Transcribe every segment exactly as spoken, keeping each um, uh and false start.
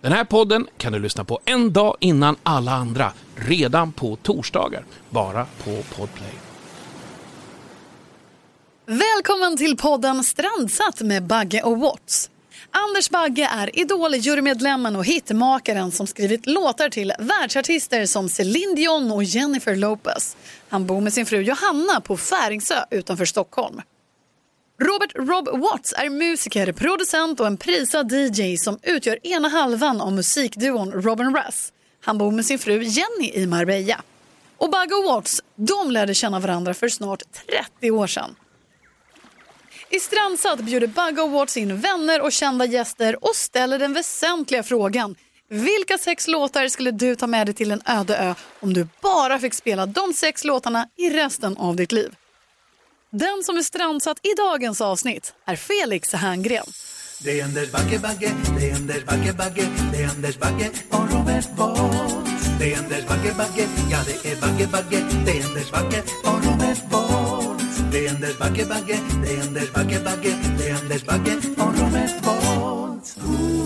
Den här podden kan du lyssna på en dag innan alla andra, redan på torsdagar, bara på Podplay. Välkommen till podden Strandsatt med Bagge och Watts. Anders Bagge är Idol-jurymedlemmen och hitmakaren som skrivit låtar till världsartister som Celine Dion och Jennifer Lopez. Han bor med sin fru Johanna på Färingsö utanför Stockholm. Robert Rob Watts är musiker, producent och en prisad D J som utgör ena halvan av musikduon Robin Rass. Han bor med sin fru Jenny i Marbella. Och Bagge och Watts, de lärde känna varandra för snart trettio år sedan. I Strandsatt bjuder Bagge och Watts in vänner och kända gäster och ställer den väsentliga frågan: vilka sex låtar skulle du ta med dig till en öde ö om du bara fick spela de sex låtarna i resten av ditt liv? Den som är strandsatt i dagens avsnitt är Felix Herngren. Det är Anders Bagge, Bagge, det är Anders Bagge, Bagge, det är Anders Bagge och Robert Watts. Det är Anders Bagge, Bagge, ja det är Bagge, Bagge, det är Anders Bagge och Robert Watts. Det är Anders Bagge, Bagge, det är Anders Bagge, Bagge, det är Anders Bagge och Robert Watts.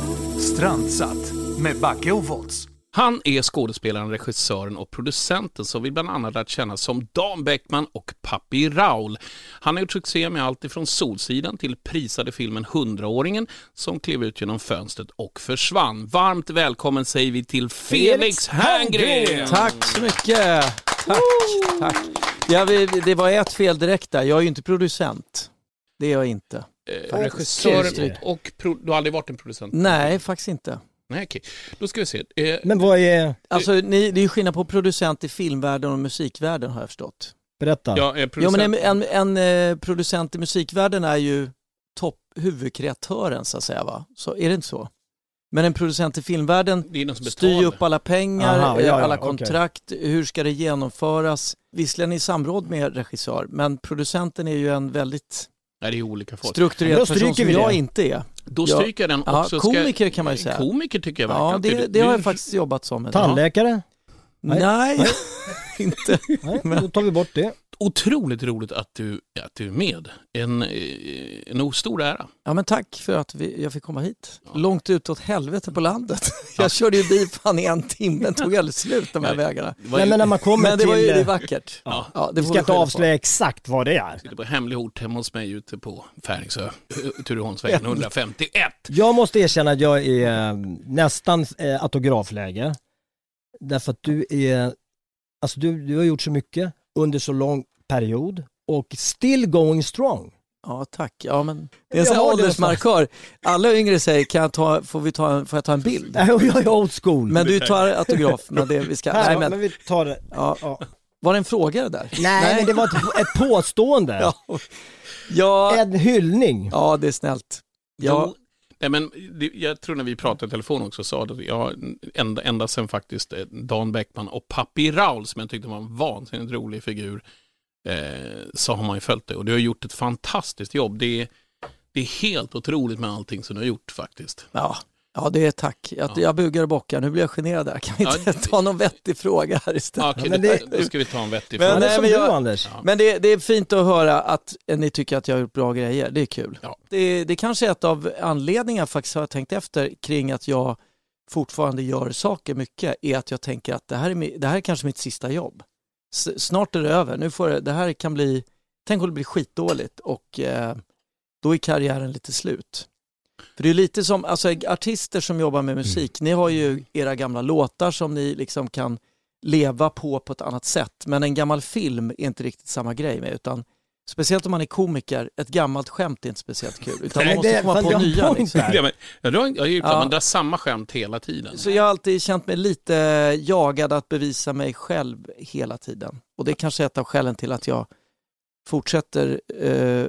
Strandsatt med Bagge och Watts. Han är skådespelaren, regissören och producenten som vi bland annat lärt känna som Dan Bäckman och Papi Raul. Han har gjort succé med allt ifrån Solsidan till prisade filmen Hundraåringen som klev ut genom fönstret och försvann. Varmt välkommen säger vi till Felix Herngren. Tack så mycket. Tack, tack. Ja, vi, det var ett fel direkt där. Jag är ju inte producent. Det är jag inte. Eh, regissören och, och pro, du har aldrig varit en producent? Nej, faktiskt inte. Nej, okej. Då ska vi se. Eh, Men vad är... Alltså, ni, det är ju skillnad på producent i filmvärlden och musikvärlden har jag förstått. Berätta. Ja, eh, ja men en, en, en producent i musikvärlden är ju topp huvudkreatören så att säga, va? Så är det inte så? Men en producent i filmvärlden styr upp alla pengar, Aha, ja, ja, alla kontrakt, okay. Hur ska det genomföras? Visserligen i samråd med regissör, men producenten är ju en väldigt... Nej, det är olika folk. Strukturerad person som jag inte är. Då stryker jag den också. Ja, komiker kan man ju säga. Komiker tycker jag verkligen. Ja, det, det har jag faktiskt jobbat som. Tandläkare? Nej, Nej. inte. Nej, då tar vi bort det. Otroligt roligt att du, att du är med. En, en stor ära. Ja, men tack för att vi, jag fick komma hit. Ja. Långt ut åt helvete på landet. Jag ja. körde ju bil fan i en timme. Tog aldrig slut de här Nej. vägarna. Det Nej, men när man kommer men det till... var ju det vackert. Ja. Ja, det vi ska inte avslöja exakt vad det är. Det var hemlig ort hemma hos mig ute på Färingsö. Tureholmsvägen hundrafemtioett. Jag måste erkänna att jag är nästan eh, autografläge. Därför att du är... Alltså du, du har gjort så mycket under så lång period och still going strong. Ja, tack. Ja, men det är en sån här åldersmarkör. Alla yngre säger, kan jag ta, får, vi ta, får jag ta en bild? Jag är old school. Men du tar autograf. Men det, vi ska, nej, nej, men, men vi tar det. Ja. Ja. Var det en fråga det där? Nej, nej. Men det var ett, ett påstående. ja. Ja. En hyllning. Ja, det är snällt. Ja. Nej, men det, jag tror när vi pratade i telefon också sa att jag ända, ända sen faktiskt Dan Bäckman och Papi Raul som jag tyckte var en vansinnigt rolig figur eh, så har man ju följt det. Och du har gjort ett fantastiskt jobb. Det är, det är helt otroligt med allting som du har gjort faktiskt. Ja, ja det är tack. Jag, ja. jag bugar och bockar. Nu blir jag generad där. Kan vi inte ja, ta någon vettig fråga här istället? Ja, okay, ja, men det, det, då ska vi ta en vettig men, fråga. Nej, men, jag, Anders. Ja. men det, det är fint att höra att ni tycker att jag har gjort bra grejer. Det är kul. Ja. Det, det kanske är ett av anledningarna faktiskt har jag tänkt efter kring att jag fortfarande gör saker mycket är att jag tänker att det här är, det här är kanske mitt sista jobb. S- snart är det över. Nu får det, det här kan bli, tänk om det blir skitdåligt och eh, då är karriären lite slut. För det är lite som, alltså artister som jobbar med musik, mm. ni har ju era gamla låtar som ni liksom kan leva på på ett annat sätt. Men en gammal film är inte riktigt samma grej med, utan speciellt om man är komiker, ett gammalt skämt är inte speciellt kul. Utan man måste komma på nya. Liksom. Ja, men, jag har ju gjort ja. Man drar samma skämt hela tiden. Så jag har alltid känt mig lite jagad att bevisa mig själv hela tiden. Och det är kanske ett av skälen till att jag fortsätter eh,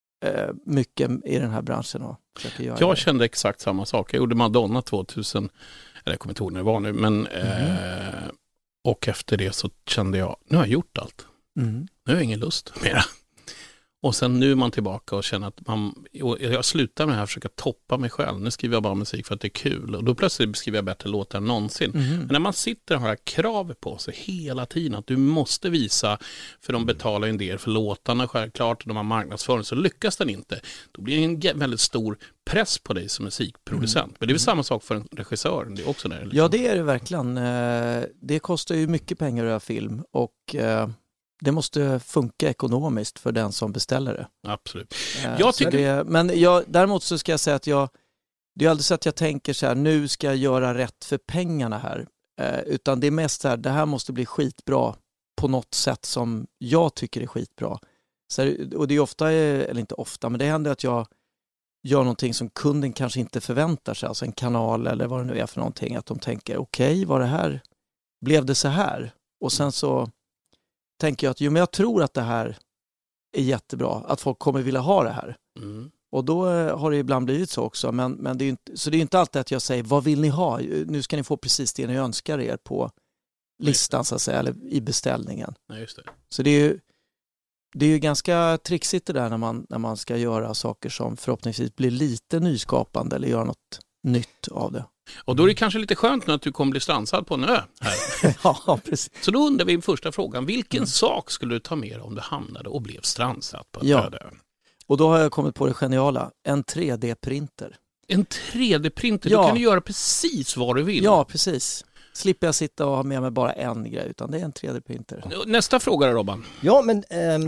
mycket i den här branschen och försöker göra jag det. Kände exakt samma sak. Jag gjorde Madonna tvåtusen, eller jag kommer inte ihåg när det var nu, men mm. eh, och efter det så kände jag, nu har jag gjort allt. Mm. Nu har jag ingen lust mera. Och sen nu är man tillbaka och känner att man, jag slutar med det här, försöka toppa mig själv. Nu skriver jag bara musik för att det är kul. Och då plötsligt skriver jag bättre låtar än någonsin. Mm. Men när man sitter och har krav på sig hela tiden att du måste visa, för de betalar en del för låtarna självklart, och de har marknadsföring, så lyckas den inte. Då blir det en väldigt stor press på dig som musikproducent. Mm. Men det är väl samma sak för en regissör. Det är också där, liksom. Ja, det är det verkligen. Det kostar ju mycket pengar att göra film och det måste funka ekonomiskt för den som beställer det. Absolut. Eh, jag tycker... det, men jag, däremot så ska jag säga att jag, det är aldrig så att jag tänker så här, nu ska jag göra rätt för pengarna här. Eh, utan det är mest så här, det här måste bli skitbra på något sätt som jag tycker är skitbra. Så här, och det är ofta, eller inte ofta, men det händer att jag gör någonting som kunden kanske inte förväntar sig. Alltså en kanal eller vad det nu är för någonting. Att de tänker, okej, okay, var det här? Blev det så här? Och sen så tänker jag att jo, men jag tror att det här är jättebra, att folk kommer vilja ha det här. Mm. Och då har det ibland blivit så också, men, men det är inte, så det är inte alltid att jag säger, vad vill ni ha? Nu ska ni få precis det ni önskar er på listan så att säga, eller i beställningen. Nej, just det. Så det är ju, det är ju ganska trixigt det där när man, när man ska göra saker som förhoppningsvis blir lite nyskapande eller göra något nytt av det. Och då är det kanske lite skönt nu att du kommer bli stransad på en ö här. Ja, precis. Så då undrar vi första frågan. Vilken mm. sak skulle du ta med om du hamnade och blev stransad på en ja. öde ö? Och då har jag kommit på det geniala. En tre D-printer. En tre D-printer? Ja. Då kan du göra precis vad du vill. Ja, precis. Slipper jag sitta och ha med mig bara en grej, utan det är en tre D-printer. Nästa fråga då, Robban. Ja, men ähm,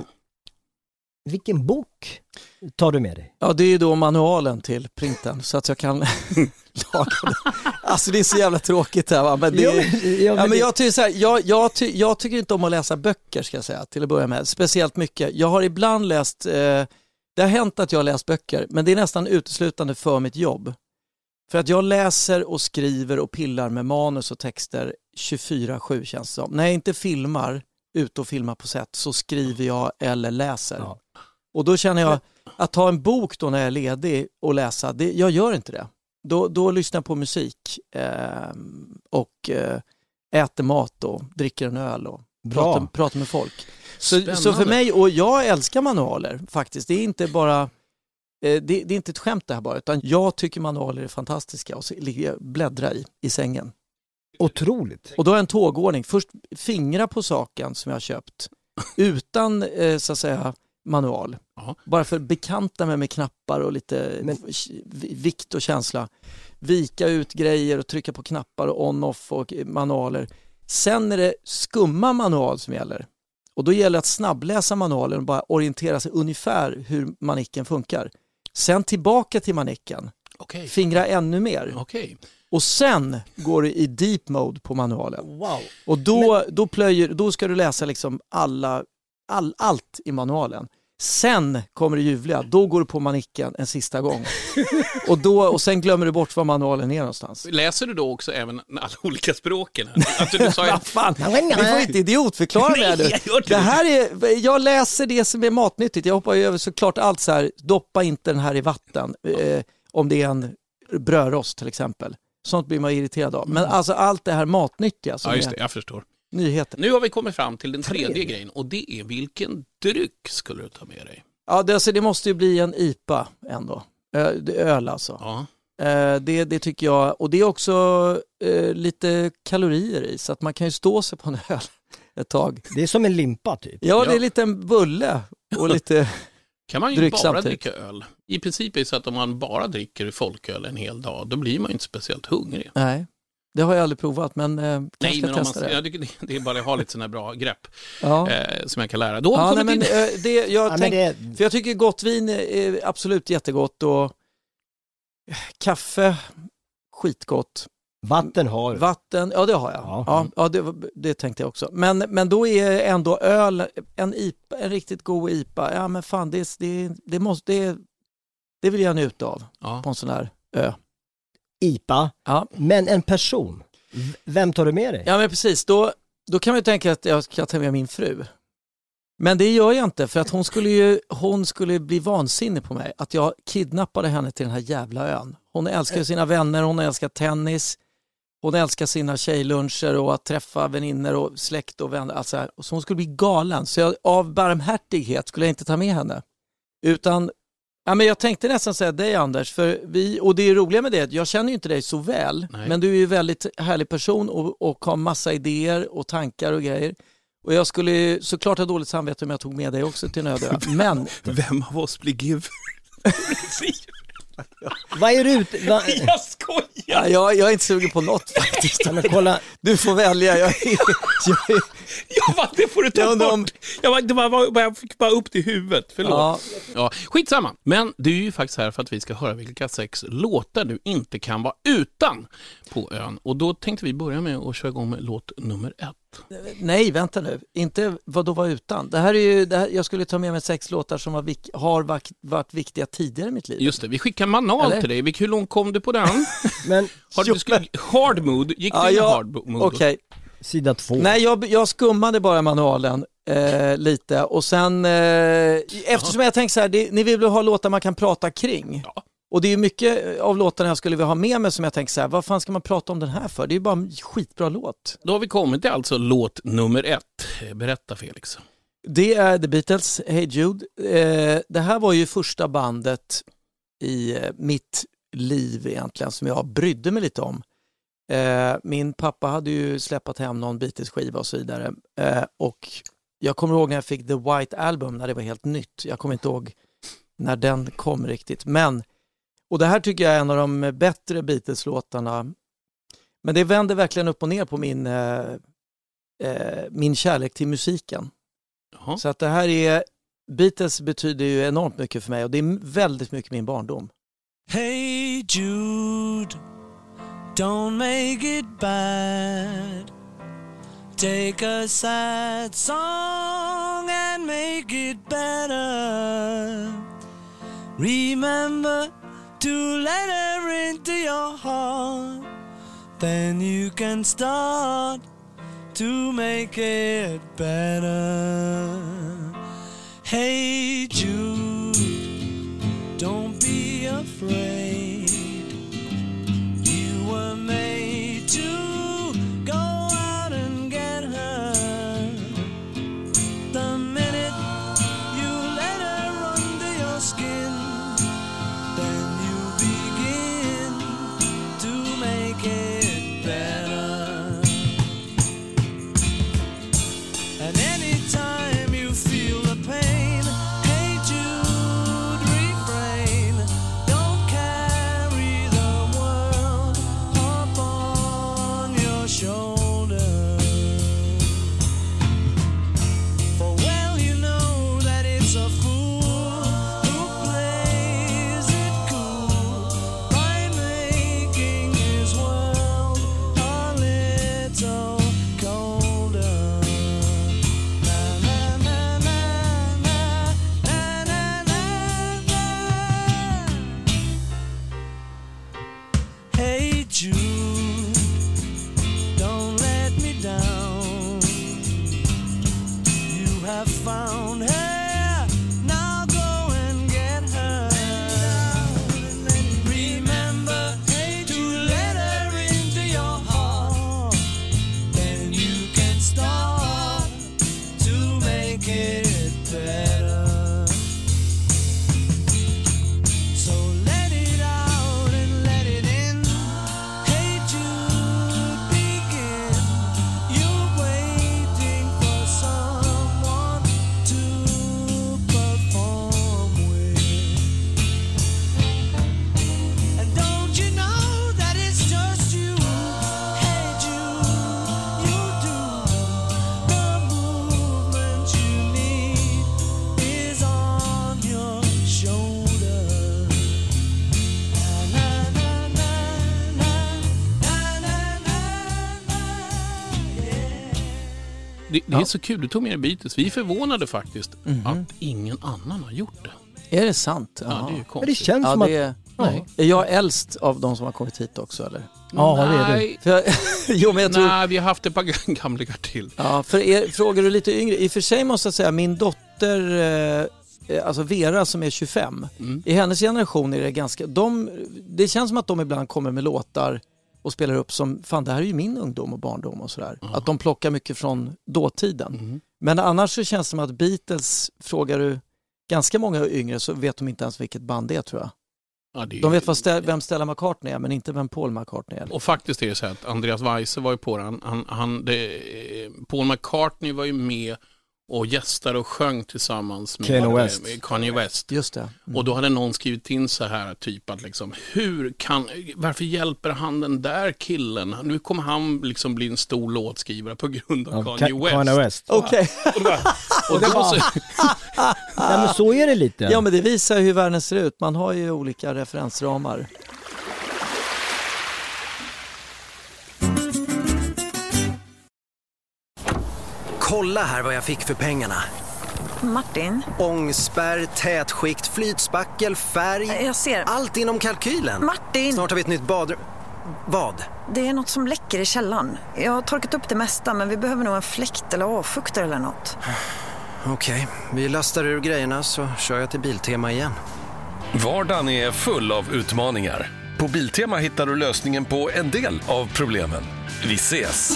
vilken bok tar du med dig? Ja, det är ju då manualen till printen så att jag kan laga det. Alltså det är så jävla tråkigt här, va? Men det är, ja, men, ja, men det... jag, tycker så här, jag, jag, ty, jag tycker inte om att läsa böcker, ska jag säga, till att börja med. Speciellt mycket. Jag har ibland läst, eh, det har hänt att jag har läst böcker, men det är nästan uteslutande för mitt jobb. För att jag läser och skriver och pillar med manus och texter tjugofyra sju känns det som. När jag inte filmar, ut och filmar på sätt, så skriver jag eller läser. Ja. Och då känner jag att ta en bok då när jag är ledig och läsa, det, jag gör inte det. Då, då lyssnar jag på musik eh, och eh, äter mat och dricker en öl och pratar, pratar med folk. Så, så för mig, och jag älskar manualer faktiskt, det är inte bara eh, det, det är inte ett skämt det här bara, utan jag tycker manualer är fantastiska och så ligger jag bläddra i, i sängen. Otroligt. Och då har jag en tågordning. Först fingra på saken som jag har köpt utan eh, så att säga manual. Aha. Bara för att bekanta mig med knappar och lite Men... vikt och känsla. Vika ut grejer och trycka på knappar och on-off och manualer. Sen är det skumma manual som gäller. Och då gäller det att snabbläsa manualen och bara orientera sig ungefär hur manicken funkar. Sen tillbaka till manicken. Okay. Fingra ännu mer. Okay. Och sen går det i deep mode på manualen. Wow. Och då, Men... då, plöjer, då ska du läsa liksom alla, all, allt i manualen. Sen kommer det ljuvliga. Då går du på manicken en sista gång. och, då, och sen glömmer du bort var manualen är någonstans. Läser du då också även alla olika språken? Alltså, du sa ju... fan, ni får inte idiotförklara det här nu. Det här är, jag läser det som är matnyttigt. Jag hoppar över såklart allt så här. Doppa inte den här i vatten. Eh, om det är en brödrost till exempel. Sånt blir man irriterad av. Men alltså allt det här matnyttiga som ja, just det, är jag förstår. Nyheter. Nu har vi kommit fram till den tredje, tredje grejen och det är vilken dryck skulle du ta med dig? Ja, det, alltså, det måste ju bli en I P A ändå. Ö, öl alltså. Ja. Eh, det, det tycker jag. Och det är också eh, lite kalorier i så att man kan ju stå sig på en öl ett tag. Det är som en limpa typ. Ja, ja. Det är lite en bulle och lite kan man ju dryck bara samtidigt. Dricka öl. I princip är det så att om man bara dricker folköl en hel dag, då blir man inte speciellt hungrig. Nej. Det har jag aldrig provat, men eh, nej, men om man, det. Jag tycker det är bara att ha lite sådana bra grepp ja. eh, som jag kan lära. Då ja, nej, men, in... det, jag ja, tänk, det... för jag tycker gott vin är absolut jättegott och kaffe, skitgott. Vatten har du. Vatten, ja det har jag. Ja, ja, ja det, det tänkte jag också. Men, men då är ändå öl, en, I P A, en riktigt god I P A, ja men fan det, det, det, måste, det, det vill jag njuta av ja. På en sån här ö. I P A, ja. Men en person, vem tar du med dig? Ja men precis, då, då kan man ju tänka att jag ska ta med min fru. Men det gör jag inte för att hon skulle ju hon skulle bli vansinnig på mig att jag kidnappade henne till den här jävla ön. Hon älskar sina vänner, hon älskar tennis, hon älskar sina tjejluncher och att träffa vänner och släkt och vänner. Alltså, så hon skulle bli galen, så jag, av barmhärtighet skulle jag inte ta med henne. Utan, ja, men jag tänkte nästan säga dig Anders, för vi, och det är roliga med det, jag känner ju inte dig så väl, Nej. men du är ju en väldigt härlig person och, och har massa idéer och tankar och grejer. Och jag skulle såklart ha dåligt samvete om jag tog med dig också till Nödö. Men... Vem av oss blir giver? Vad är du ute? Va? Jag skojar! Ja, jag, jag är inte sugen på något faktiskt. Ja, men kolla. Du får välja. Jag, jag, jag, Ja, va, det får du ta Jag undrar bort. om- Jag, var, det var, var, jag fick bara upp till huvudet, förlåt. ja, Ja, skitsamma. Men du är ju faktiskt här för att vi ska höra vilka sex låtar du inte kan vara utan på ön. Och då tänkte vi börja med att köra igång med låt nummer ett. nej, vänta nu. Inte vad då var utan. Det här är ju, det här, jag skulle ta med mig sex låtar som har, vik, har varit, varit viktiga tidigare i mitt liv. Just det, vi skickar manual Eller? till dig. Hur långt kom du på den? Men Har du, du skulle, hard mood, gick du Ja, in i ja, hard mood? Okej. sida två. Nej, jag, jag skummade bara manualen eh, lite och sen, eh, eftersom jag tänkte så här, det, ni vill väl ha låtar man kan prata kring? Ja. Och det är ju mycket av låtarna jag skulle vilja ha med mig som jag tänker så här, vad fan ska man prata om den här för? Det är ju bara en skitbra låt. Då har vi kommit till alltså låt nummer ett. Berätta Felix. Det är The Beatles, Hey Jude. Eh, det här var ju första bandet i eh, mitt liv egentligen som jag brydde mig lite om. Eh, min pappa hade ju släppt hem någon Beatles-skiva och så vidare. Eh, och jag kommer ihåg när jag fick The White Album när det var helt nytt. Jag kommer inte ihåg när den kom riktigt. Men, och det här tycker jag är en av de bättre Beatles-låtarna. Men det vänder verkligen upp och ner på min, eh, eh, min kärlek till musiken. Jaha. Så att det här är, Beatles betyder ju enormt mycket för mig och det är väldigt mycket min barndom. Hey Jude, don't make it bad. Take a sad song and make it better. Remember to let her into your heart. Then you can start to make it better. Hey Jude, don't be afraid. You were made to go out and get her. The minute you let her under your skin, then you begin to make it better. And anytime you feel the pain, hey Jude, refrain. Don't carry the world upon your shoulder. For well you know that it's a fool who plays it cool by making his world a little colder. Na na na na na na na na na. Hey Jude, don't let me down. You have found her, now go and get her. Remember to let her into your heart. Then you can start to make it better. So let it out and let it in. Hey Jude, begin. You're waiting for someone to perform with. And don't you know that it's just you? Hey Jude, you do. The movement you need is on your shoulder. Na na na na na na na na, yeah. Det, det är så kul, du tog med dig Beatles. Vi är förvånade faktiskt Mhm. att ingen annan har gjort det. Är det sant? Ja, det är ju Men det konstigt. känns Ja, som det att... är, Nej. är jag äldst av de som har kommit hit också eller? Ja, det är du. Nej, För jag, jo, men jag tror, nej, vi har haft ett par gamlingar till. ja, för er, frågar du lite yngre, i och för sig måste jag säga min dotter, eh, alltså Vera som är tjugofem, Mm. i hennes generation är det ganska, de, det känns som att de ibland kommer med låtar och spelar upp som, fan det här är ju min ungdom och barndom och sådär. Ja. Att de plockar mycket från dåtiden. Mm. Men annars så känns det som att Beatles, frågar du ganska många yngre så vet de inte ens vilket band det är, tror jag. Ja, det är De ju- vet vad Stella, vem Stella McCartney är, men inte vem Paul McCartney är. Och faktiskt är det så att Andreas Weise var ju på den. Han, han, det, Paul McCartney var ju med och gästade och sjöng tillsammans med Kanye West. med Kanye West. Just det. Mm. Och då hade någon skrivit in så här typ att liksom, hur kan, varför hjälper han den där killen? Nu kommer han liksom bli en stor låtskrivare på grund av Ja, Kanye Ka- West. Kanye West. Okej. Och, då, och då så, Nej, men så är det lite. Ja, men det visar hur världen ser ut. Man har ju olika referensramar. Kolla här vad jag fick för pengarna. Martin, Ångspärr, tätskikt, flytspackel, färg. jag ser. Allt inom kalkylen. Martin! Snart har vi ett nytt badrum. Vad? Det är något som läcker i källaren. Jag har torkat upp det mesta, men vi behöver nog en fläkt eller avfuktare eller något. Okej, vi lastar ur grejerna så kör jag till Biltema igen. Vardagen är full av utmaningar. På Biltema hittar du lösningen på en del av problemen. Vi ses!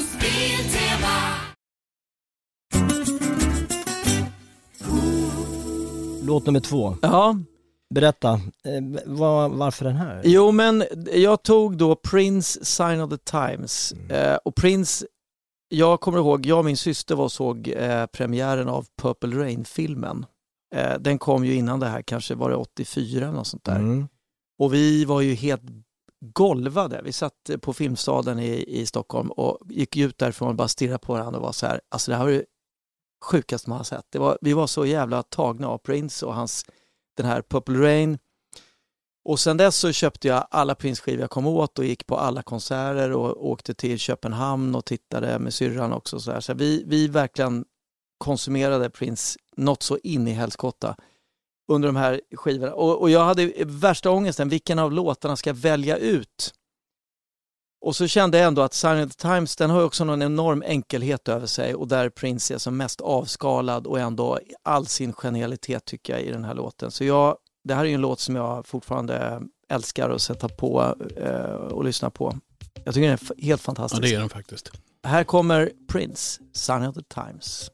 Låt nummer två. Ja, Berätta, eh, var, varför den här? jo men jag tog då Prince Sign of the Times. Eh, och Prince, jag kommer ihåg, jag och min syster var och såg eh, premiären av Purple Rain-filmen. Eh, den kom ju innan det här, kanske var det åttiofyra eller något sånt där. Mm. Och vi var ju helt golvade. Vi satt på Filmstaden i, i Stockholm och gick ut därifrån och bara stirrade på varandra och var så här, alltså det här var det sjukaste man har sett. Det var, vi var så jävla tagna av Prince och hans, den här Purple Rain. Och sen dess så köpte jag alla Prince-skivor jag kom åt och gick på alla konserter och åkte till Köpenhamn och tittade med syrran också. Så, här. Så vi, vi verkligen konsumerade Prince något så in i helskotta under de här skivorna. Och, och jag hade värsta ångesten, vilken av låtarna ska jag välja ut? Och så kände jag ändå att Sign of the Times, den har också någon enorm enkelhet över sig och där Prince är som mest avskalad och ändå all sin genialitet tycker jag i den här låten. Så jag, det här är ju en låt som jag fortfarande älskar att sätta på eh, och lyssna på. Jag tycker den är f- helt ja, fantastisk. det är den faktiskt. Här kommer Prince, Sign of the Times.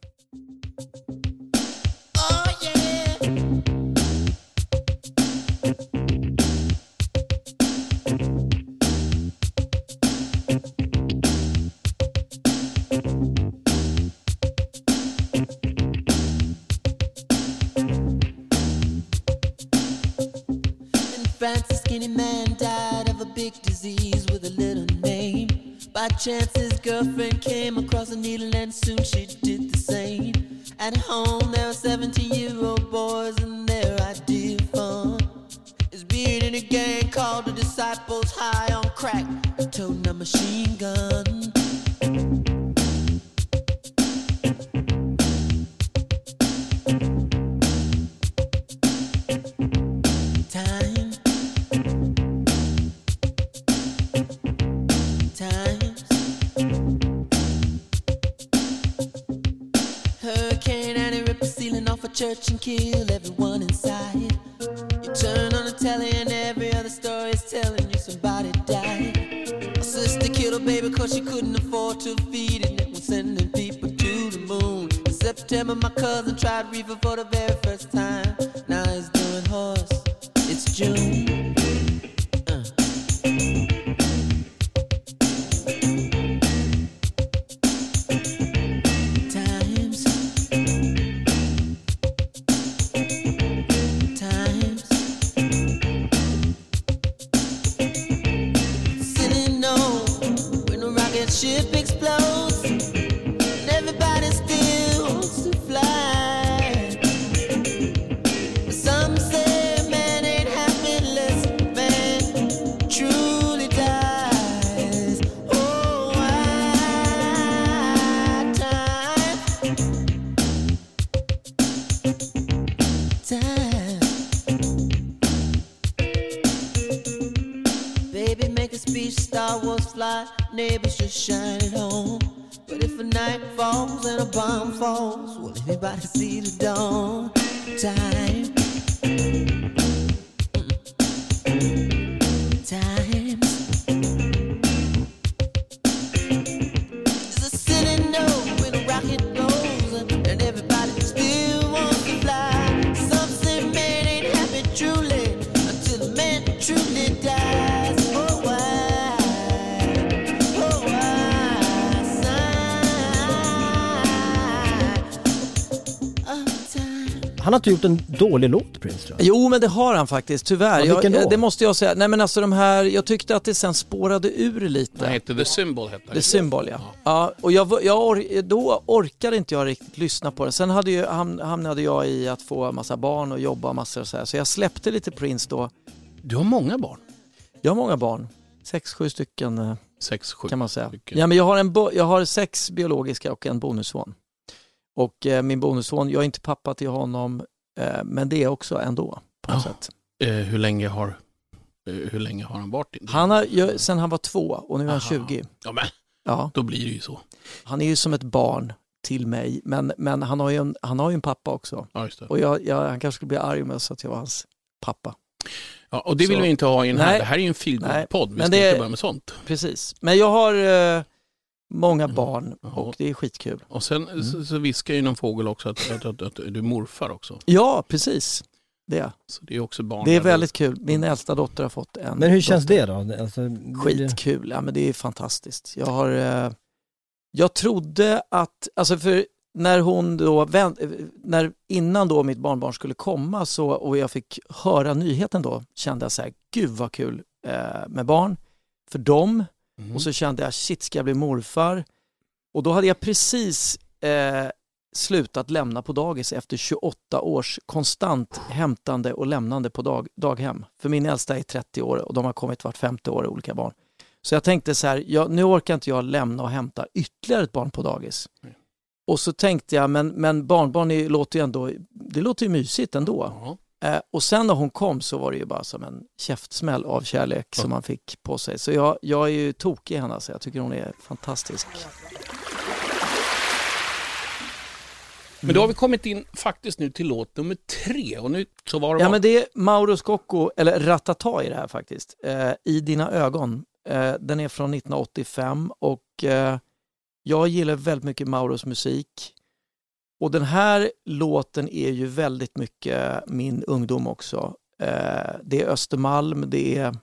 In France, a skinny man died of a big disease with a little name. By chance, his girlfriend came across a needle and soon she did the same. At home, there were seventeen-year-old boys and their idea of fun is being in a gang called the Disciples, high on crack, toting a machine gun. Time, times, Hurricane Annie ripped the ceiling off a church and killed everyone inside. You turn on the telly and every other story is telling you somebody died. A sister killed her baby cause she couldn't afford to feed it and was sending people to the moon. In September my cousin tried reefer for the very first time. Now he's doing horse. It's June. Uh. Times. Times. Sitting on when a rocket ship explodes and everybody still wants to fly. Some say man ain't happy unless man truly dies. Oh, why time? Time. Baby, make a speech, Star Wars fly, neighbors just shine it home. But if a night falls and a bomb falls, will anybody see the dawn? Time. Times. There's a city note when a rocket blows and everybody still wants to fly. Some say and it dies. Oh, why? Oh, why? Sigh of time. Han har inte gjort en dålig låt, Prince, tror jag. Jo, men det har han faktiskt, tyvärr. Ja, vilken jag, då? det måste jag säga. Nej, men alltså de här, jag tyckte att det sen spårade ur lite. Det hette The Symbol. Hette The Symbol, ja. ja och jag, jag or, då orkade inte jag riktigt lyssna på det. Sen hade ju, ham, hamnade jag i att få massa barn och jobba massor och så här. Så jag släppte lite Prince då. Du har många barn. Jag har många barn. Sex, sju stycken eh, Sex, sju kan man säga. stycken. Ja, men jag har, en bo, jag har sex biologiska och en bonusson. Och eh, min bonusson, jag är inte pappa till honom, eh, men det är också ändå på något Ja. sätt. Eh, hur länge har eh, hur länge har han varit? In? Han har, jag, sen han var två och nu är han Aha. tjugo. Ja, men Ja. då blir det ju så. Han är ju som ett barn till mig, men, men han, har ju en, han har ju en pappa också. Ja, just det. Och jag, jag, han kanske skulle bli arg med så att jag var hans pappa. Ja, och det vill Så- vi inte ha i den här. Nej. Det här är ju en feelgood-podd. Vi Men ska det- inte börja med sånt. Precis. Men jag har eh, många barn Ja. och det är skitkul. Och sen Mm. så, så viskar ju någon fågel också att, att, att, att du är morfar också. Ja, precis. Det är, Så det är också barn. det är där. väldigt kul. Min äldsta dotter har fått en. Men hur känns dotter. det då? Alltså, blir det- Skitkul, ja men det är fantastiskt. Jag har, eh, jag trodde att, alltså för när hon då, vänt, när innan då mitt barnbarn skulle komma så, och jag fick höra nyheten då, kände jag så här, gud vad kul eh, med barn för dem. Mm. Och så kände jag, shit ska jag bli morfar? Och då hade jag precis eh, slutat lämna på dagis efter tjugoåtta års konstant hämtande och lämnande på dag, daghem. För min äldsta är trettio år och de har kommit vart femte år, olika barn. Så jag tänkte så här, jag, nu orkar inte jag lämna och hämta ytterligare ett barn på dagis. Mm. Och så tänkte jag, men, men barnbarn är, låter ju ändå, det låter ju mysigt ändå. Ja. Eh, och sen när hon kom så var det ju bara som en käftsmäll av kärlek Ja. som man fick på sig. Så jag, jag är ju tokig i henne, så jag tycker hon är fantastisk. Men då har vi kommit in faktiskt nu till låt nummer tre. Och nu så var det Ja, bara- men det är Mauro Scocco, eller Ratata i det här faktiskt. Eh, I dina ögon. Eh, den är från nittonhundraåttiofem och eh, jag gillar väldigt mycket Mauros musik. Och den här låten är ju väldigt mycket min ungdom också. Eh, det är Östermalm, det är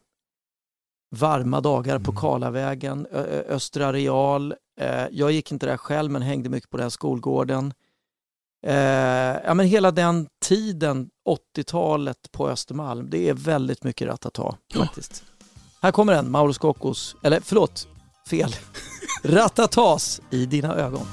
varma dagar på Karlavägen, Ö- Ö- Östra Areal. Eh, jag gick inte där själv men hängde mycket på den skolgården. Eh, ja, men hela den tiden, åttiotalet på Östermalm, det är väldigt mycket Ratata faktiskt. Här kommer den, Mauro Scoccos, eller förlåt, fel. Ratatas I dina ögon.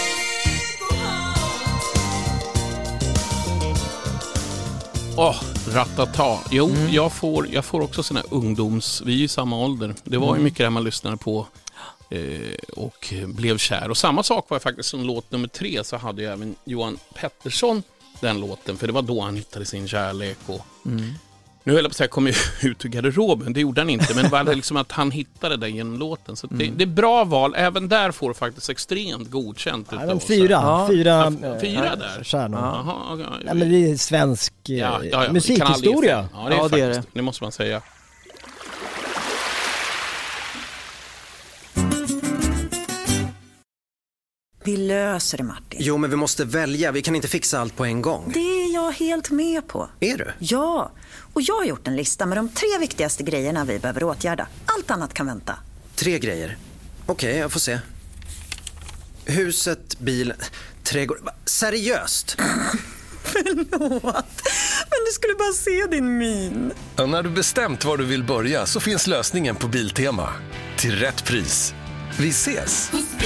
Åh, Ratata. Jo, Mm. jag, får, jag får också såna här ungdoms... Vi är ju i samma ålder. Det var ju Mm. mycket det man lyssnade på eh, och blev kär. Och samma sak var faktiskt som låt nummer tre, så hade ju även Johan Pettersson den låten. För det var då han hittade sin kärlek. Och Mm. nu höll jag på att säga kom ut ur garderoben. Det gjorde han inte. Men det var liksom att han hittade den genom låten. Så det, Mm. det är bra val. Även där får du faktiskt extremt godkänt. Ja, utav men oss. fyra, Ja. fyra, Ja, fyra där. stjärnor. Ja. Jaha, okej. Ja, men det är svensk eh, Ja, ja, ja. Vi kan musikhistoria. aldrig- Ja, det är, Ja, det är faktiskt, det måste man säga. Vi löser det, Martin. Jo, men vi måste välja. Vi kan inte fixa allt på en gång. Det är jag helt med på. Är du? Ja, och jag har gjort en lista med de tre viktigaste grejerna vi behöver åtgärda. Allt annat kan vänta. Tre grejer. Okej, jag får se. Huset, bilen, trädgård. Va? Seriöst? Förlåt, men du skulle bara se din min. Ja, när du bestämt var du vill börja så finns lösningen på Biltema. Till rätt pris. Vi ses!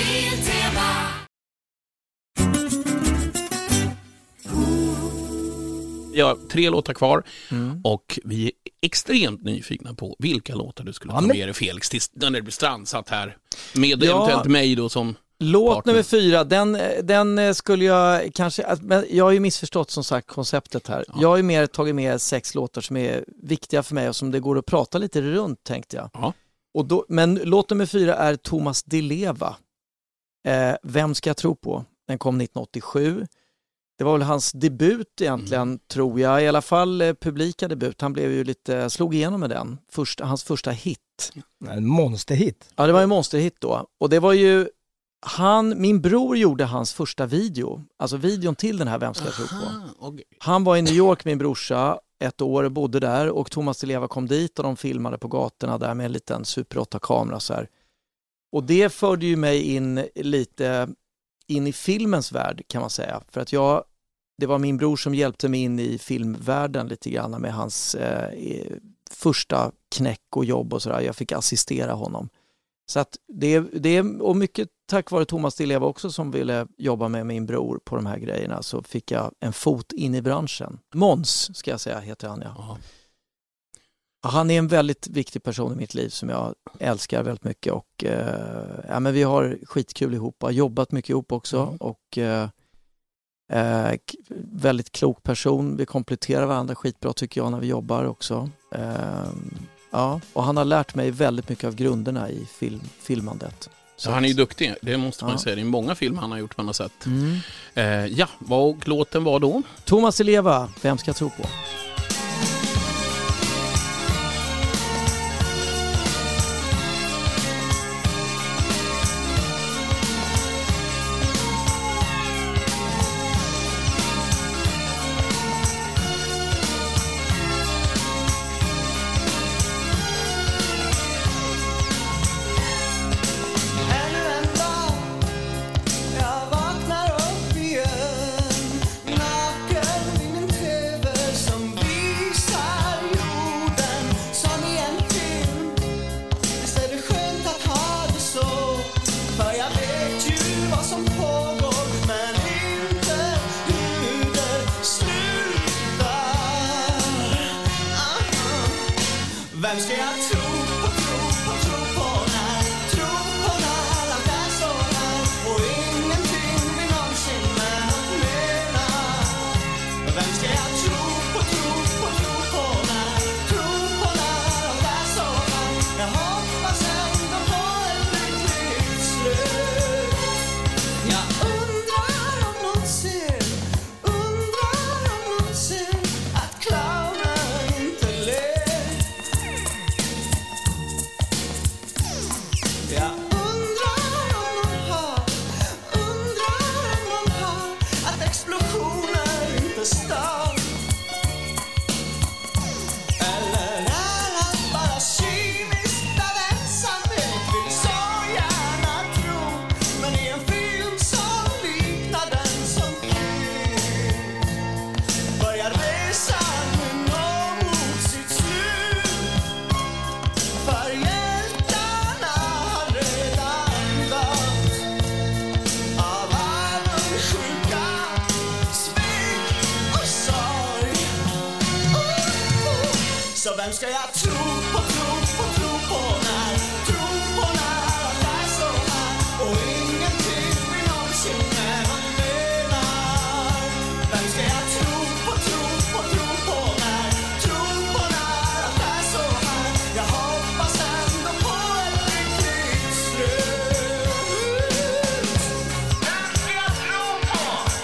Vi har tre låtar kvar Mm. och vi är extremt nyfikna på vilka låtar du skulle Ja, ta men- med dig, Felix, tills när det blir strandsatt här. Med Ja. eventuellt mig då som... Låt partner. nummer fyra, den, den skulle jag kanske, men jag har ju missförstått som sagt konceptet här. Ja. Jag har ju mer tagit med sex låtar som är viktiga för mig och som det går att prata lite runt, tänkte jag. Ja. Och då, men låt nummer fyra är Thomas Di Leva. Eh, Vem ska jag tro på? Den kom nittonhundraåttiosju. Det var väl hans debut egentligen, Mm. tror jag. I alla fall eh, publika debut. Han blev ju lite, slog igenom med den. Första, hans första hit. En monsterhit. Ja, det var en monsterhit då. Och det var ju han, min bror gjorde hans första video. Alltså videon till den här Vem ska jag tro på? Aha, okej. Han var i New York, min brorsa, ett år och bodde där. Och Thomas Di Leva kom dit och de filmade på gatorna där med en liten Super åtta-kamera så här. Och det förde ju mig in lite in i filmens värld, kan man säga. För att jag, det var min bror som hjälpte mig in i filmvärlden lite grann med hans eh, första knäck och jobb och sådär. Jag fick assistera honom. Så att det, det och mycket tack vare Thomas Di Leva också som ville jobba med min bror på de här grejerna, så fick jag en fot in i branschen. Måns ska jag säga heter han, ja. Ja. Ja, han är en väldigt viktig person i mitt liv som jag älskar väldigt mycket och eh, ja, men vi har skitkul ihop, har jobbat mycket ihop också Mm. och eh, eh, k- väldigt klok person. Vi kompletterar varandra skitbra tycker jag när vi jobbar också. Eh, ja, och han har lärt mig väldigt mycket av grunderna i film, filmandet. Så han är ju duktig, det måste man Ja. säga. Det är många filmer han har gjort man har sett. Mm. Eh, ja, vad och låten var då? Thomas Di Leva, Vem ska jag tro på? Ännu en dag, jag vaknar upp igen, naken vid min tv som visar jorden som i en film. Visst är det skönt att ha det så, för jag vet ju vad som pågår, men inte hur det slutar. Aha. Vem ska jag tro på, tro på, tro på när, tro på när allt är så här och ingenting vi någonsin med något mena? Vem ska jag tro på, tro på, tro på när, tro på när allt är så här? Jag hoppas ändå på ett lyckligt slut. Jag undrar om någon ser, undrar om någon ser att clownen inte ler. Jag undrar om någon har, undrar om någon har att explosioner inte stör. Eller är allt bara cyniskt av ensamhet, vill så gärna tro. Men i en film som liknar den som finns börjar resan nu nå mot sitt slut. För hjältarna har redan ska jag tro på, tro på, tro på när, tro på när det är så här och ingenting blir någonsin med vad du menar. Vem ska jag tro på, tro på, tro på när, tro på när det är så här. Jag hoppas ändå på ett lyckligt slut. Vem ska jag tro på?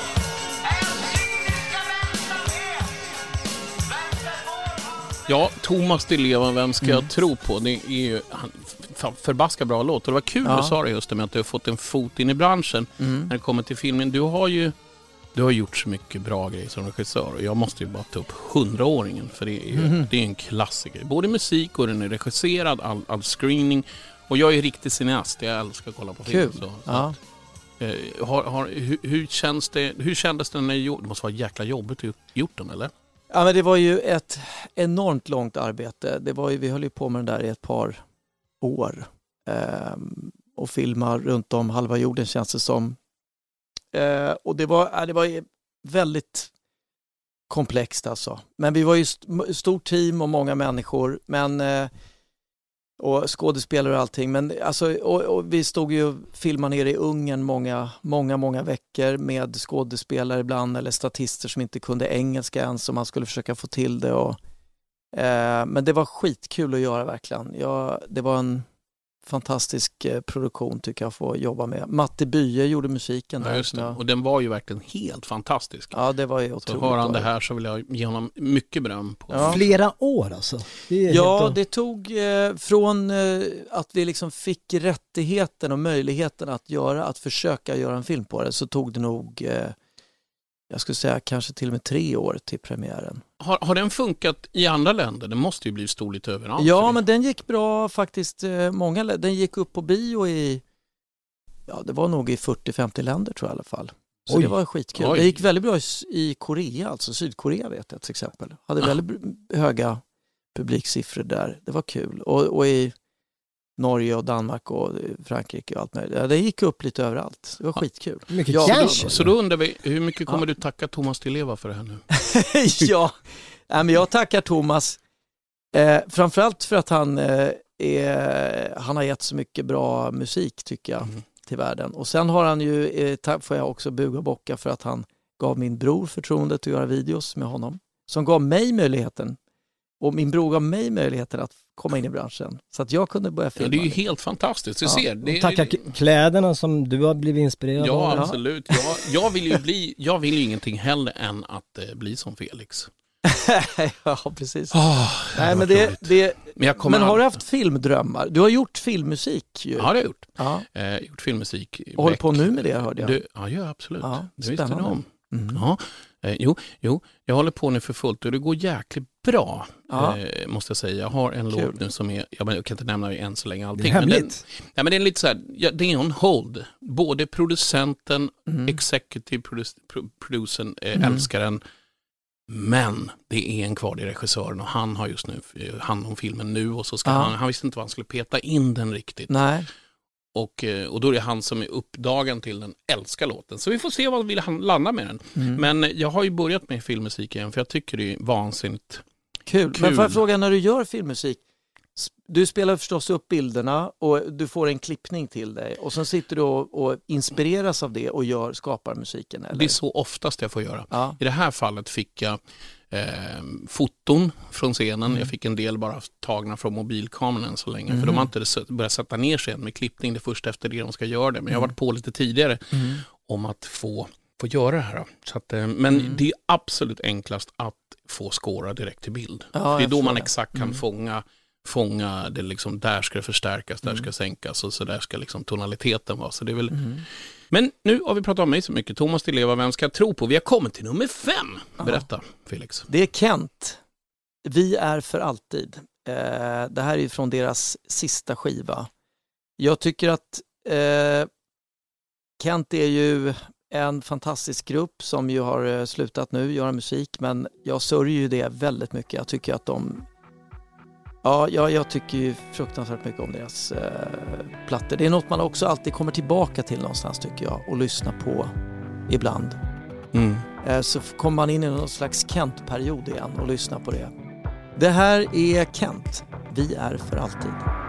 Är jag cyniska verksamhet? Vem ska få? Ja, Thomas Di Leva, vem ska Mm. jag tro på? Det är ju han, fan, förbaskat bra låt. Och det var kul Ja. du sa det just det med att du har fått en fot in i branschen Mm. när det kommer till filmen. Du har ju du har gjort så mycket bra grejer som regissör och jag måste ju bara ta upp hundraåringen för det är ju Mhm. det är en klassiker. Både musik och den är regisserad, all, all screening. Och jag är ju riktig cineast, jag älskar att kolla på film. Kul. Så, så Ja. att, eh, har, har, hur, hur, känns det, hur kändes det när du gjorde? Det måste vara jäkla jobbigt att gjort den, eller? Ja, men det var ju ett enormt långt arbete. Det var ju, vi höll ju på med den där i ett par år. Ehm, och filma runt om halva jorden känns det som. Ehm, och det var, ja, det var ju väldigt komplext alltså. Men vi var ju st- stort team och många människor. Men, eh, och skådespelare och allting. Men, alltså, och, och vi stod ju och filmade nere i Ungern många, många, många veckor med skådespelare ibland eller statister som inte kunde engelska ens och man skulle försöka få till det. Och, eh, men det var skitkul att göra verkligen. Jag, det var en fantastisk eh, produktion tycker jag att få jobba med. Matte Bye gjorde musiken. Ja, där, just som det. jag, Och den var ju verkligen helt fantastisk. ja, det var ju Så otroligt. hör han bra. det här så vill jag ge honom mycket beröm på. Ja. Flera år alltså. Det är Ja, helt... det tog eh, från eh, att vi liksom fick rättigheten och möjligheten att göra, att försöka göra en film på det, så tog det nog, eh, jag skulle säga kanske till och med tre år till premiären. Har, har den funkat i andra länder? Den måste ju bli stor lite överallt. Ja, för det. men den gick bra faktiskt. Eh, många, lä- den gick upp på bio i, ja det var nog i fyrtio femtio länder tror jag i alla fall. Så Oj. det var skitkul. Oj. Det gick väldigt bra i, i Korea, alltså Sydkorea vet jag till exempel. Hade Ah. väldigt br- höga publiksiffror där. Det var kul. Och, och i Norge och Danmark och Frankrike och allt möjligt. Ja, det gick upp lite överallt. Det var skitkul. Mycket Ja, cash. Så då undrar vi, hur mycket kommer Ja. du tacka Thomas Di Leva för det här nu? ja, Nej, men jag tackar Thomas. Eh, framförallt för att han, eh, är, han har gett så mycket bra musik tycker jag Mm. till världen. Och sen har han ju, eh, tack får jag också buga och bocka för att han gav min bror förtroendet att göra videos med honom. Som gav mig möjligheten. Och min bror gav mig möjligheten att komma in i branschen. Så att jag kunde börja Ja, filma. det är ju helt fantastiskt, du Ja. ser. Det, Tacka k- kläderna som du har blivit inspirerad Ja, av. absolut. Jag, jag vill ju bli, jag vill ju ingenting hellre än att eh, bli som Felix. ja, precis. Oh, Nej, men, det, det, men, jag kommer men har du aldrig- haft filmdrömmar? Du har gjort filmmusik ju. Ja, det har jag gjort. Ja. Eh, gjort filmmusik. Och håller Beck. på nu med det, hörde jag. Du, ja, ja, absolut. Ja, det visste du spännande. om. Mm. Ja, eh, jo, jo, jag håller på nu för fullt och det går jäkligt bra, Ja. eh, måste jag säga. Jag har en Kul. låt nu som är, jag, jag kan inte nämna än så länge Det är allting. Men den, hemligt. ja, men det är lite så här, ja, det är on hold. Både producenten, Mm. executive produ- pro- producern, eh, Mm. älskar den. Men det är en kvar i regissören och han har just nu eh, hand om filmen nu och så ska Ja. han, han visste inte vad han skulle peta in den riktigt. Nej. Och, eh, och då är det han som är uppdagen till den älskar låten. Så vi får se vad vi han landa med den. Mm. Men jag har ju börjat med filmmusik igen för jag tycker det är vansinnigt. Kul. Kul. Men får jag fråga, när du gör filmmusik, s- du spelar förstås upp bilderna och du får en klippning till dig och sen sitter du och, och inspireras av det och gör, skapar musiken? Eller? Det är så oftast jag får göra. Ja. I det här fallet fick jag eh, foton från scenen. Mm. Jag fick en del bara tagna från mobilkameran än så länge. Mm. För de har inte s- börjat sätta ner sig än med klippning. Det är först efter det de ska göra det. Men jag har varit på lite tidigare Mm. om att få, få göra det här. Då. Så att, eh, men Mm. det är absolut enklast att få skåra direkt till bild. Ja, det är jag då förstår man det. exakt kan Mm. fånga fånga det liksom, där ska det förstärkas, där Mm. ska sänkas och så där ska liksom tonaliteten vara. Så det är väl... Mm. Men nu har vi pratat om mig så mycket. Thomas Di Leva, vem ska jag tro på? Vi har kommit till nummer fem. Berätta, Felix. Det är Kent. Vi är för alltid. Eh, det här är från deras sista skiva. Jag tycker att eh, Kent är ju en fantastisk grupp som ju har eh, slutat nu göra musik, men jag sörjer ju det väldigt mycket. Jag tycker att de Ja, jag, jag tycker ju fruktansvärt mycket om deras eh, plattor. Det är något man också alltid kommer tillbaka till någonstans tycker jag och lyssnar på ibland. Mm. Eh, så f- kommer man in i någon slags Kent-period igen och lyssnar på det. Det här är Kent. Vi är för alltid.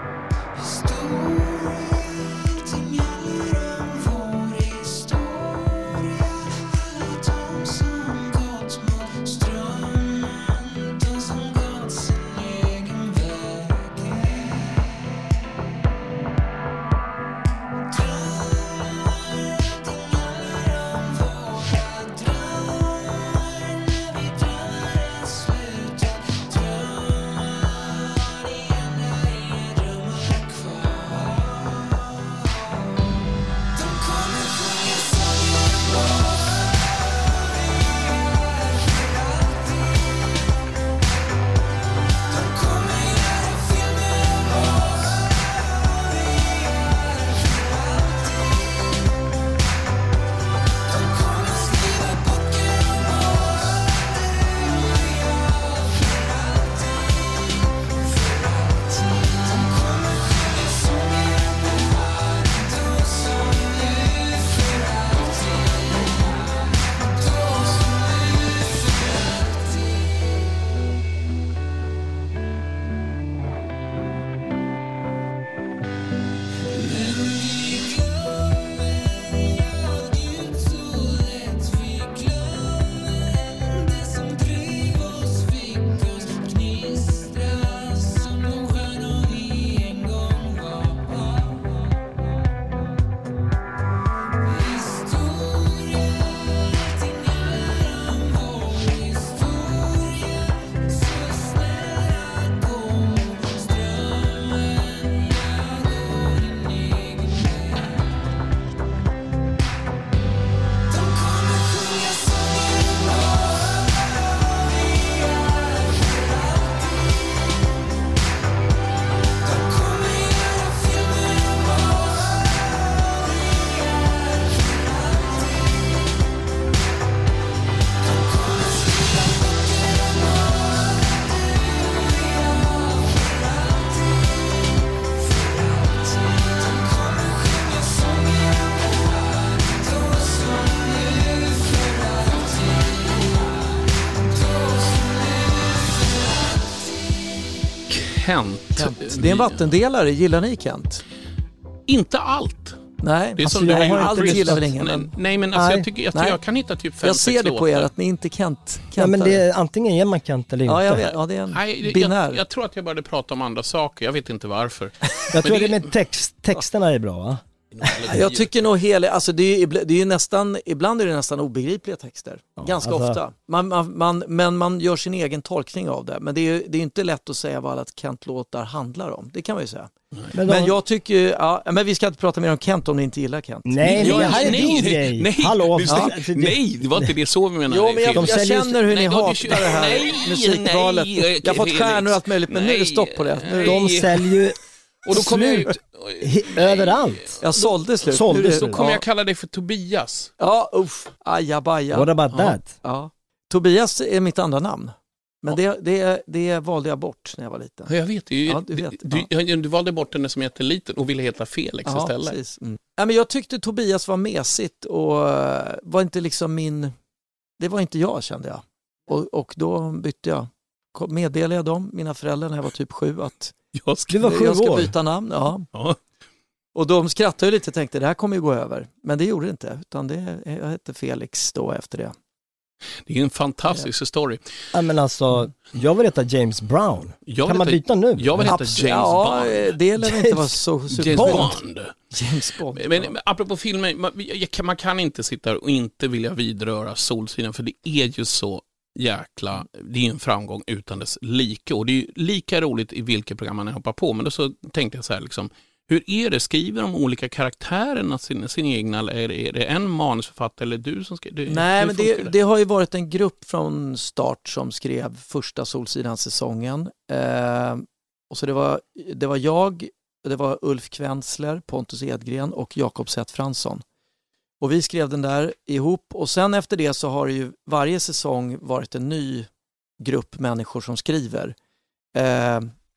Kent. Kent. Det är en vattendelare. Gillar ni Kent? Inte allt. Nej, det är alltså som jag det har är aldrig gillat väl ingen. Nej, nej, men alltså nej. jag, tycker, jag, Nej. jag kan hitta typ fem, Jag ser sex det på er låtar. att ni inte Kent. Ja, men det är, antingen är man Kent eller inte. Ja, jag vet. Ja, det är en Nej, binär. jag, jag tror att jag började prata om andra saker. Jag vet inte varför. Jag tror det- det med text, texterna är bra, va? Jag tycker nog hela, alltså det är, ju- det är ju nästan, ibland är det nästan obegripliga texter. Ganska alltså- ofta. Man, man, man, men man gör sin egen tolkning av det. Men det är ju det är ju inte lätt att säga vad alla Kent-låtar handlar om. Det kan man ju säga. Men, Men de, jag tycker ju, ja, men vi ska inte prata mer om Kent om ni inte gillar Kent. nej, men det här är din grej. Nej, Hallå. du, Ja. nej, det var inte det så vi menade. Jo, men jag, De jag säljer ju- känner hur Nej, ni då- hatar det här nej, musikvalet. nej, Jag har fått Felix. stjärnor och allt möjligt, men nu är det stopp på det. Nu är det De säljer ju Och då kommer jag slut ut. he- överallt. jag sålde slut. Sålde Nu är det- slut. Då kommer ja. jag kalla dig för Tobias. Ja, uff, ajabaja. What about ja. that? Ja. Tobias är mitt andra namn. Men det, det, det valde jag bort när jag var liten. Ja, jag vet ju. Ja, du vet. Du, du, du valde bort den som jätteliten och ville heta Felix Ja, istället. precis. Mm. Ja, men jag tyckte Tobias var mesigt och eh, var inte liksom min... Det var inte jag, kände jag. Och, och då bytte jag. Kom- Meddelade jag dem, mina föräldrar, när jag var typ sju, att Jag ska, Du var sju jag ska år. byta namn. Ja. ja. Och de skrattade ju lite och tänkte det här kommer ju gå över. Men det gjorde det inte, utan det, jag hette Felix då efter det. Det är en fantastisk story. Ja, men alltså, jag vill heta James Brown. Jag Kan vill man heta- byta nu? Jag vill heta Abs- James ja, Bond. det lär väl inte vara så super... James Bond. Bond. James Bond. Men, men apropå filmer, man, jag kan- man kan inte sitta här och inte vilja vidröra Solsidan, för det är ju så jäkla, det är en framgång utan dess like, och det är ju lika roligt i vilket program man hoppar på. Men då så tänkte jag så här liksom, hur är det? Skriver de olika karaktärerna sin, sin egna, eller är det, är det en manusförfattare eller du som skriver? Nej, hur men funkar det, det har ju varit en grupp från start som skrev första Solsidan-säsongen. Eh, och så det var, det var jag, det var Ulf Kvensler, Pontus Edgren och Jakob Zeth Fransson. Och vi skrev den där ihop, och sen efter det så har det ju varje säsong varit en ny grupp människor som skriver. Eh,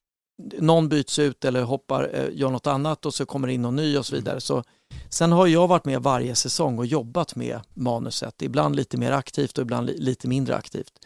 någon byts ut eller hoppar, eh, gör något annat och så kommer det in någon ny och så vidare. Så, sen har jag varit med varje säsong och jobbat med manuset. Ibland lite mer aktivt och ibland li- lite mindre aktivt.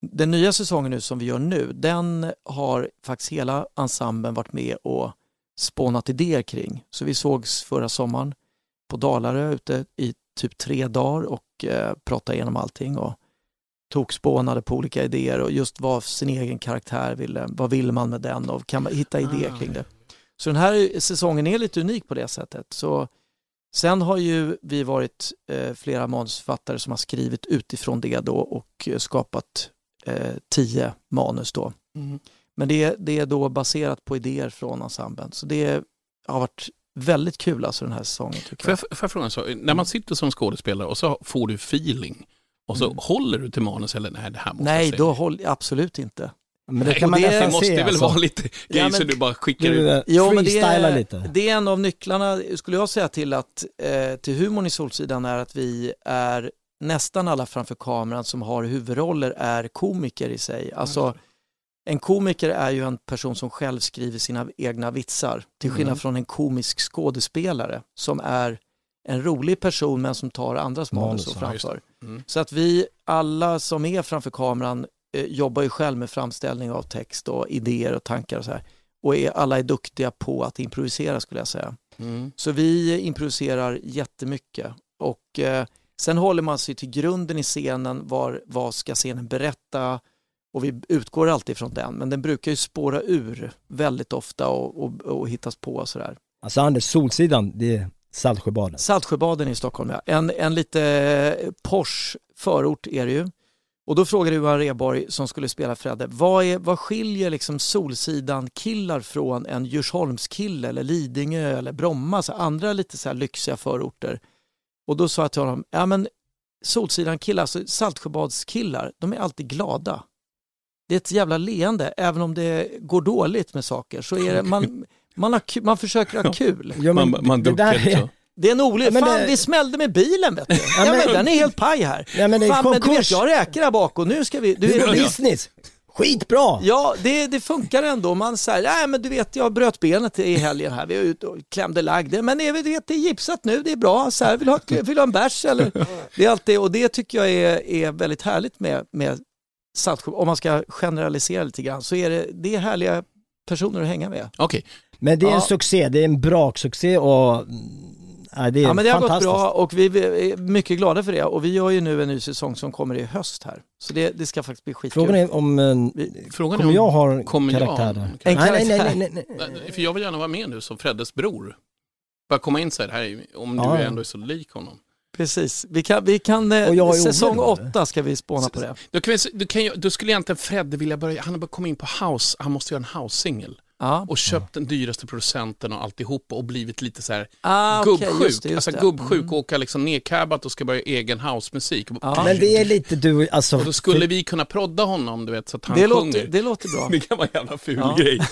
Den nya säsongen nu som vi gör nu, den har faktiskt hela ensemblen varit med och spånat idéer kring. Så vi sågs förra sommaren på Dalarö ute i typ tre dagar och eh, pratade igenom allting och tog spånade på olika idéer och just vad sin egen karaktär ville, vad vill man med den och kan man hitta idéer ah. kring det. Så den här säsongen är lite unik på det sättet. Så sen har ju vi varit eh, flera manusförfattare som har skrivit utifrån det då och skapat eh, tio manus då. Mm. Men det, det är då baserat på idéer från ensemblen. Så det har varit väldigt kul alltså den här säsongen tycker jag. Får jag, får jag fråga så, när man sitter som skådespelare och så får du feeling och så mm. håller du till manus eller nej det här måste Nej, jag då håller absolut inte. Men det, kan man det, det måste se, väl alltså. vara lite ja, så du bara skickar du, ut. Jo, men det är, lite. det är en av nycklarna skulle jag säga till att eh, till humorn i Solsidan är att vi är nästan alla framför kameran som har huvudroller är komiker i sig. Alltså en komiker är ju en person som själv skriver sina egna vitsar till skillnad mm. från en komisk skådespelare som är en rolig person men som tar andras manus och framför. Mm. Så att vi alla som är framför kameran eh, jobbar ju själv med framställning av text och idéer och tankar och så här. Och är, alla är duktiga på att improvisera skulle jag säga. Mm. Så vi improviserar jättemycket. Och eh, sen håller man sig till grunden i scenen. Var, vad ska scenen berätta? Och vi utgår alltid från den. Men den brukar ju spåra ur väldigt ofta och, och, och hittas på och sådär. Alltså Anders, Solsidan, det är Saltsjöbaden. Saltsjöbaden i Stockholm, ja. En, en lite Porsche förort är det ju. Och då frågade Johan Rheborg som skulle spela Fredde, vad, är, vad skiljer liksom Solsidan killar från en Djursholmskille eller Lidingö eller Bromma, så andra lite så här lyxiga förorter. Och då sa jag till honom, ja men Solsidan killar, alltså Saltsjöbadskillar, de är alltid glada. Det är ett jävla leende, även om det går dåligt med saker så är det, man, man, har, man försöker ha kul. Ja, men, man man det, där är... är, det är en olycka. Ja, Fan, det... vi smällde med bilen, vet du. Ja, men, ja, den är helt paj här. Ja, men det är Fan, men du konkurs. vet, jag räker där bak och nu ska vi... Du det är vet, business. Skitbra! Ja, det, det funkar ändå. Man säger, nej men du vet, jag bröt benet i helgen här. Vi är ute och klämde lagd. Men det, vet, det är gipsat nu, det är bra. Så här, vill du ha, vill du ha en bärs? Eller? Det är alltid, och det tycker jag är, är väldigt härligt med, med Saltsjö. Om man ska generalisera lite grann så är det, det är härliga personer att hänga med. Okej. Okay. Men det är en ja. succé, det är en bra succé och ja, det är ja, men det har fantastiskt. gått bra och vi är mycket glada för det. Och vi gör ju nu en ny säsong som kommer i höst här. Så det, det ska faktiskt bli skitkul. Frågan är om, vi, Frågan kommer är om jag ha en kommer karaktär jag, där? En nej, karaktär. Nej, nej, nej, nej, nej. För jag vill gärna vara med nu som Freddes bror. Bara komma in så här, om ja, du ja. ändå är så lik honom. Precis. Vi kan, vi kan säsong åtta ska vi spåna på det. Då, kan vi, då, kan jag, då skulle egentligen Fredde vilja börja, han har bara kommit in på house, han måste göra en house-singel. Ja. Och köpt ja. den dyraste producenten och alltihop och blivit lite så här ah, gubbsjuk. Okay, just det, just alltså gubbsjuk mm. och åka liksom nedcabbat och ska börja egen housemusik. Ja. Men det är lite du, alltså... Och då skulle vi kunna prodda honom, du vet, så att han det sjunger. Låter, det låter bra. Det kan vara en jävla ful ja. grej.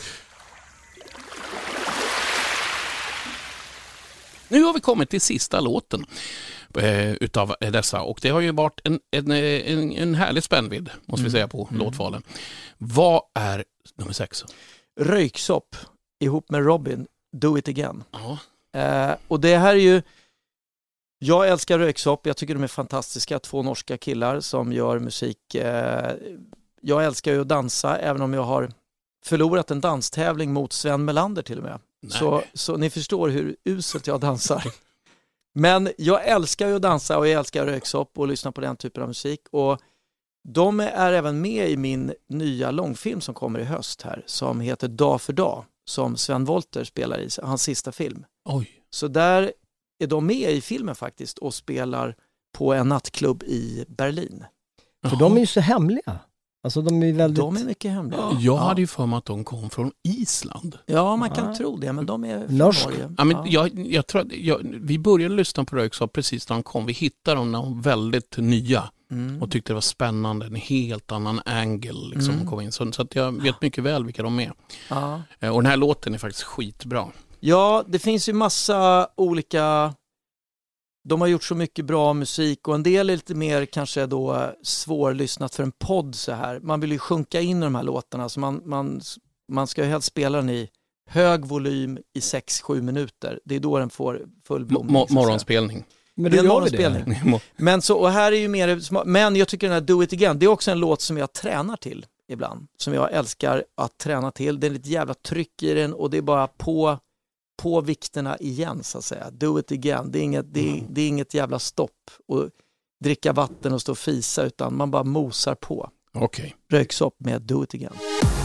Nu har vi kommit till sista låten eh, utav dessa och det har ju varit en, en, en, en härlig spännvidd måste mm. vi säga på mm. låtvalen. Vad är nummer sex? Röyksopp ihop med Robin, Do It Again. Ja. Eh, och det här är ju, jag älskar Röyksopp, jag tycker de är fantastiska, två norska killar som gör musik. Eh, jag älskar ju att dansa även om jag har förlorat en danstävling mot Sven Melander till och med. Så, så ni förstår hur uselt jag dansar. Men jag älskar ju att dansa och jag älskar Röyksopp och lyssna på den typen av musik. Och de är även med i min nya långfilm som kommer i höst här. Som heter Dag för dag. Som Sven Wollter spelar i, hans sista film. Oj. Så där är de med i filmen faktiskt och spelar på en nattklubb i Berlin. För Jaha. de är ju så hemliga. Alltså de är väldigt... De är mycket hemliga. Jag ja. hade ju för mig att de kom från Island. Ja, man kan ja. tro det, men de är från Norsk. Norge. Ja, men ja. jag, jag tror att jag, vi började lyssna på Röyksopp precis när de kom. Vi hittade dem när de var väldigt nya mm. och tyckte det var spännande. En helt annan angle liksom mm. kom in. Så, så att jag vet mycket väl vilka de är. Ja. Och den här låten är faktiskt skitbra. Ja, det finns ju massa olika... De har gjort så mycket bra musik och en del är lite mer kanske då svårlyssnat för en podd så här. Man vill ju sjunka in i de här låtarna så man, man, man ska ju helst spela den i hög volym i sex sju minuter. Det är då den får full blomning. M- morgonspelning. Men det är en gör vi morgonspelning. Men, så, och här är ju mer, men jag tycker den här Do It Again, det är också en låt som jag tränar till ibland. Som jag älskar att träna till. Det är lite jävla tryck i den och det är bara på, på vikterna igen så att säga. Do It Again, det är inget, det är, det är inget jävla stopp och dricka vatten och stå och fisa, utan man bara mosar på. Okej. Okay. Röyksopp med Do It Again.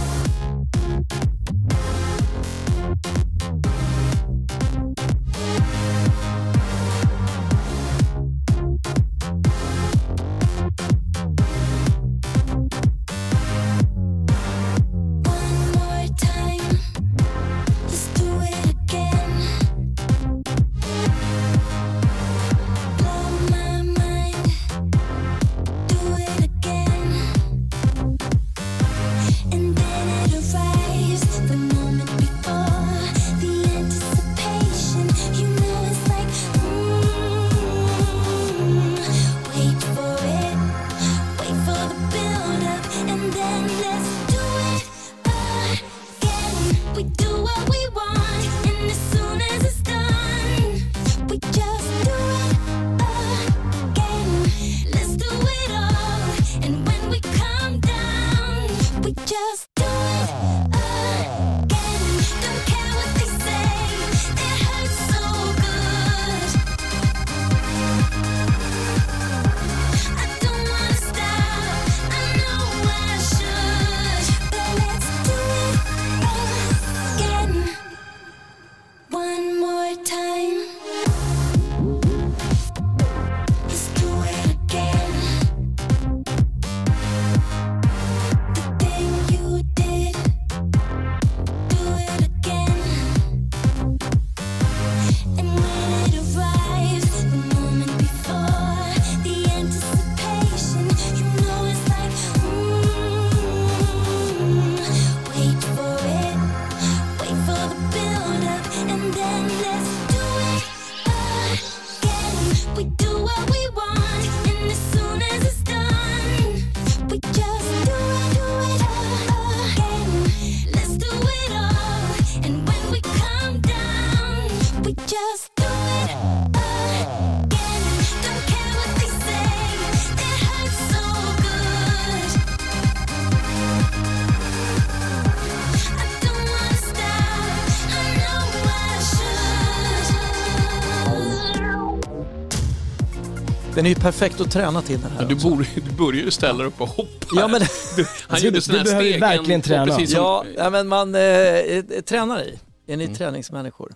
Den är ju perfekt att träna till den här. Ja, du, bor, du börjar ju ställa upp och hoppa. Ja, men du, han du, gjorde du behöver stegen, verkligen träna. Som, ja, ja, men man eh, tränar i. Är ni mm. träningsmänniskor?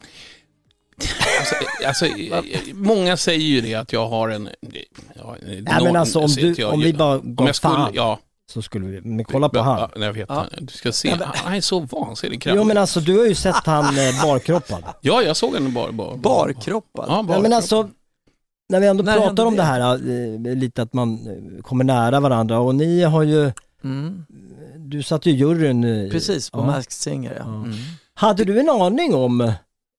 Alltså, alltså, många säger ju det att jag har en... Ja, Nej, men alltså om, du, jag, om vi bara går om jag skulle, fan, ja. så skulle vi... Men kolla på han. Ja, jag vet, ja. Du ska se, han, han är så vansinnigt kraftig. Jo, men alltså du har ju sett han eh, barkroppad. Ja, jag såg en bar, bar, barkroppad? Ja, barkroppad. Ja, men alltså... När vi ändå När pratar om det? det här, eh, lite att man kommer nära varandra, och ni har ju, mm. du satt ju i juryn. Eh, Precis, på ja. Masked Singer, ja. ja. Mm. Hade du en aning om?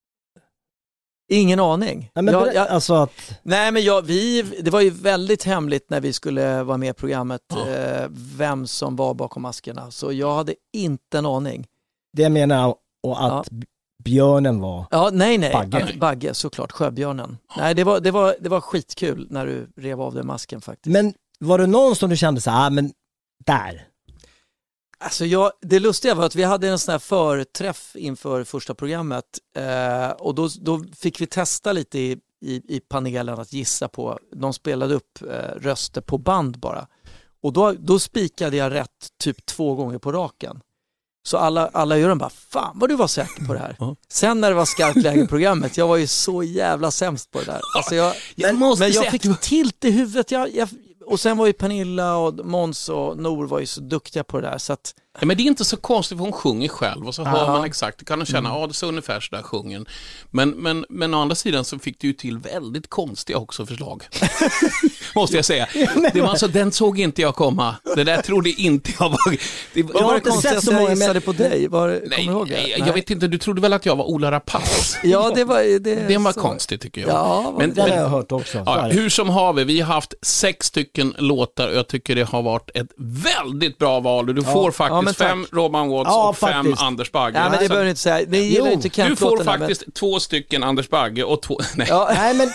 Ingen aning. Nej, men jag, jag, alltså att... nej, men jag, vi, det var ju väldigt hemligt när vi skulle vara med i programmet, ja. eh, vem som var bakom maskerna. Så jag hade inte en aning. Det menar jag, och att ja. björnen var... Ja, nej, nej. Bagge. Bagge, såklart. Sjöbjörnen. Nej, det var, det, var, det var skitkul när du rev av den masken faktiskt. Men var det någon som du kände så här, ah, men där... Alltså jag, det lustiga var att vi hade en sån här förträff inför första programmet eh, och då, då fick vi testa lite i, i, i panelen att gissa på, de spelade upp eh, röster på band bara, och då, då spikade jag rätt typ två gånger på raken. Så alla, alla gör den bara, fan vad du var säker på det här. Mm. Sen när det var skarpt läge i programmet, jag var ju så jävla sämst på det där. Alltså jag, jag men, men jag fick tilt i huvudet, jag, jag, och sen var ju Pernilla och Måns och Nor var ju så duktiga på det där, så att... Ja, men det är inte så konstigt, för hon sjunger själv och så hör Aha. man exakt, du kan känna, ja mm. ah, det är så ungefär så där sjungen. Men, men, men å andra sidan så fick du ju till väldigt konstiga också förslag. Måste jag säga. Det var alltså, den såg inte jag komma. Det där trodde inte jag var... Det var, jag har var inte konstigt att jag gissade på dig. Var, nej, ihåg det? nej, nej, jag vet inte, du trodde väl att jag var Ola Rapace? Ja, det var... Det, det var så. konstigt tycker jag. Ja, men det har jag hört också. Ja, hur som har vi, vi har haft sex stycken låtar och jag tycker det har varit ett väldigt bra val. Du ja. får faktiskt ja, fem Robban Watts ja, och fem faktiskt. Anders Bagge. Ja, men det behöver du inte säga. Det gillar inte du får Kent-låtarna, faktiskt men... två stycken Anders Bagge och två... Nej. Ja, nej, men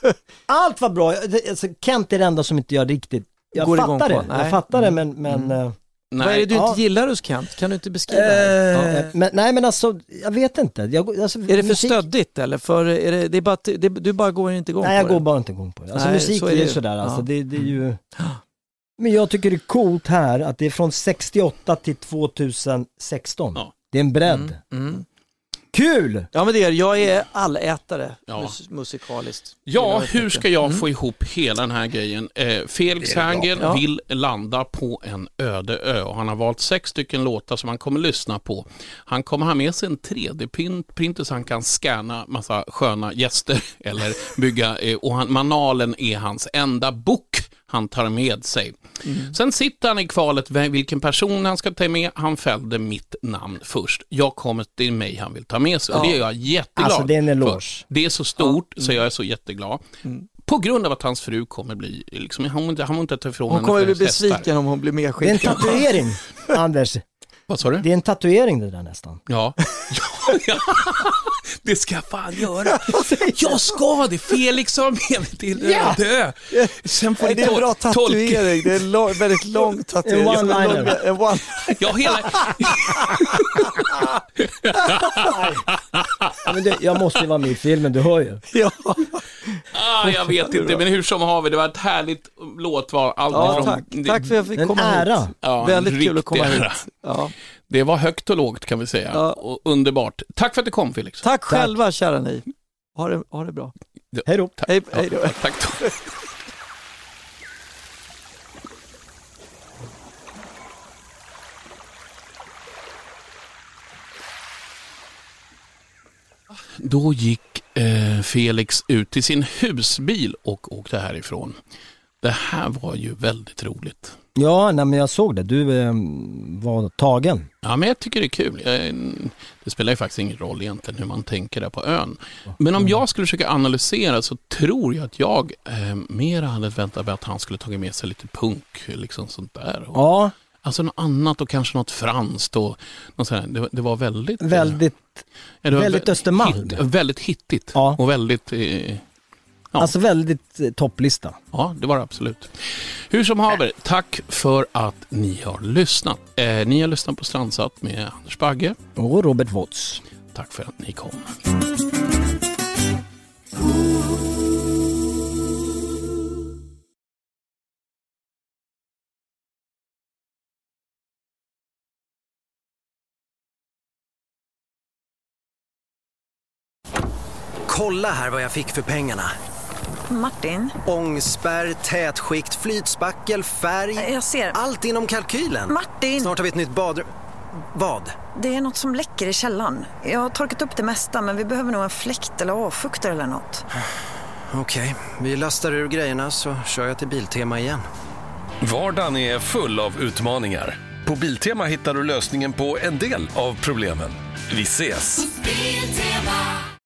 Allt var bra. Alltså, Kent är det enda som inte gör riktigt. Jag Går fattar det. Nej. Jag fattar det, men... men mm. Nej. Vad är det du ja. inte gillar hos Kent? Kan du inte beskriva det? Eh, Ja. men, nej men alltså, jag vet inte. Jag, alltså, är det för musik... stöddigt eller? För är det, det är bara att, det, du bara går inte igång nej, på det? Nej, jag går bara inte igång på det. Alltså nej, musik så är, är ju det. sådär. Alltså, ja. det, det är ju... Men jag tycker det är coolt här att det är från sextioåtta till tjugohundrasexton. Ja. Det är en bredd. Mm. Mm. Kul! Ja men det är, jag är allätare ja. mus- musikaliskt. Ja, hur ska jag mm. få ihop hela den här grejen? Eh, Felix Herngren ja. vill landa på en öde ö och han har valt sex stycken låtar som han kommer lyssna på. Han kommer ha med sig en tre D-printer så han kan scanna massa sköna gäster eller bygga, eh, och han, manualen är hans enda bok han tar med sig. Mm. Sen sitter han i kvalet vilken person han ska ta med. Han fällde mitt namn först. Jag kommer till mig han vill ta med sig. Ja. Och det är jag jätteglad alltså, det är en eloge. Det är så stort ja. mm. så jag är så jätteglad. Mm. På grund av att hans fru kommer bli liksom, han måste han inte ta ifrån hon kommer bli besviken om hon blir mer skickad. Det är en tatuering, Anders. Vad sa du? Det är en tatuering det där nästan. Ja. ja. Det ska jag fan göra. Jag ska det. Felix har med mig till ja. dö. Sen får Nej, det är en bra tatuering. Det är en lång, väldigt lång tatuering. En one-liner. En one ja, hela... men det, jag måste ju vara med i filmen, du hör ju. Ja. Ah, jag vet inte, men hur som har vi. Det var ett härligt låtval. Allt ja, från... tack. tack för att jag fick en komma ära. hit. Ja, väldigt kul att komma ära. hit. Ja. Det var högt och lågt kan vi säga. Ja. Och underbart. Tack för att du kom, Felix. Tack, tack. själva, kära ni. Ha det, ha det bra. Hej då. Hej, hej då. Ja, tack då. Då gick eh, Felix ut till sin husbil och åkte härifrån. Det här var ju väldigt roligt. Ja, nej, men jag såg det. Du eh, var tagen. Ja, men jag tycker det är kul. Jag, det spelar ju faktiskt ingen roll egentligen hur man tänker där på ön. Men om jag skulle försöka analysera så tror jag att jag eh, mer hade väntat mig att han skulle tagit med sig lite punk, liksom sånt där. Och, ja. Alltså något annat och kanske något franskt och något sådär. Det, det var väldigt... Väldigt, ja, det var väldigt vä- Östermalm. Hit, väldigt hittigt ja. och väldigt... Eh, Ja. Alltså väldigt eh, topplista. Ja, det var det absolut. Hur som haver, tack för att ni har lyssnat. Eh, ni har lyssnat på Strandsatt med Anders Bagge. Och Robert Watts. Tack för att ni kom. Kolla här vad jag fick för pengarna. Martin? Ångspärr, tätskikt, flytspackel, färg. Jag ser. Allt inom kalkylen. Martin! Snart har vi ett nytt badrum. Vad? Det är något som läcker i källaren. Jag har torkat upp det mesta, men vi behöver nog en fläkt eller avfuktare eller något. Okej, okay. Vi lastar ur grejerna så kör jag till Biltema igen. Vardagen är full av utmaningar. På Biltema hittar du lösningen på en del av problemen. Vi ses! Biltema!